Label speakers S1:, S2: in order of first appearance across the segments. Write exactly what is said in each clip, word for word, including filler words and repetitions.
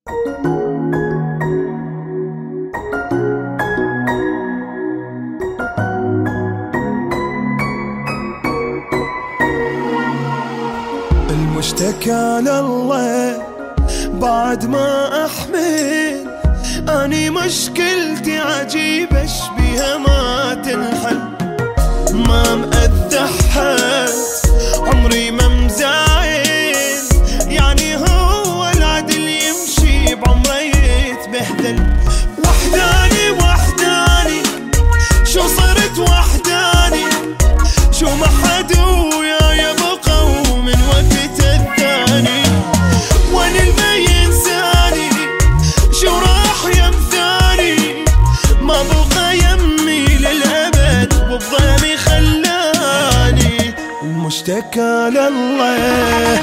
S1: المشتكى لله بعد ما أحمل، أني مشكلتي عجيبة بيها ما تنحل. ما مأذى حد عمري ما مزايل، يعني هو العدل يمشي بعمره يتبهدل. وحداني وحداني شو صرت وحداني، شو ما حد وياي بقى ومن وقت الثاني. وين اللي ينساني شو راح يمثاني، ما بقى يمي للأبد وبظلمي خلاني. المشتكى لله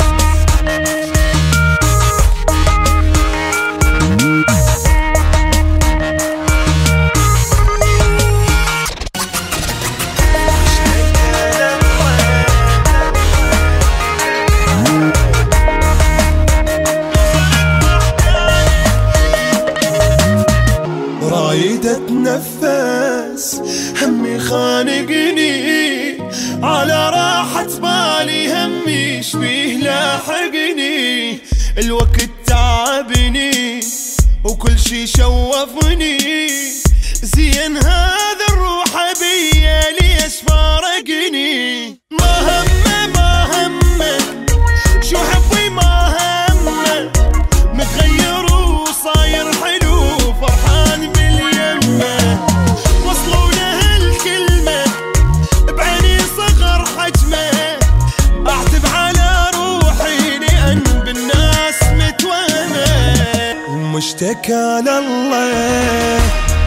S1: رايد اتنفس همي خانقني، على راحة بالي همي شبيه لاحقني. الوقت تعبني وكل شي شوفني، زين هذا الروح بيا ليش فارقني. ما همه ما همه شو حبي ما همه، متغير وصاير حلو فرحان باليمه. وصلوا له الكلمه بعيني صغر حجمه، اعتب على روحي لان بالناس متوهمه. المشتكى لله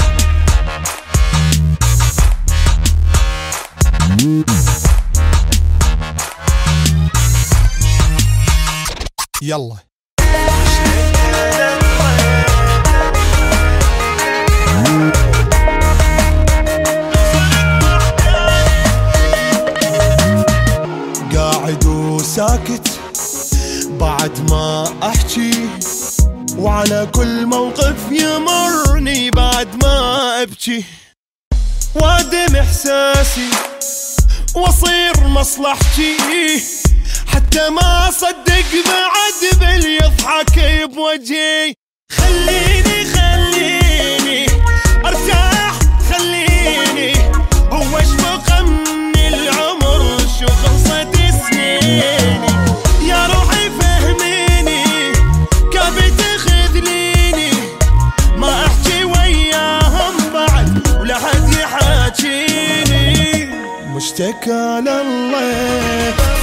S1: يلا قاعد وساكت بعد ما احكي، وعلى كل موقف يمرني بعد ما ابكي. وادم احساسي واصير مصلحتي، حتى ما صدق بعد بل يضحك بوجهي. خليني خليني ارتاح خليني، هو ايش بقى من العمر شو خلصت سنيني. يا روحي فهميني كابي تخذليني، ما احكي وياهم بعد ولا حد يحاكيني. مشتكى لله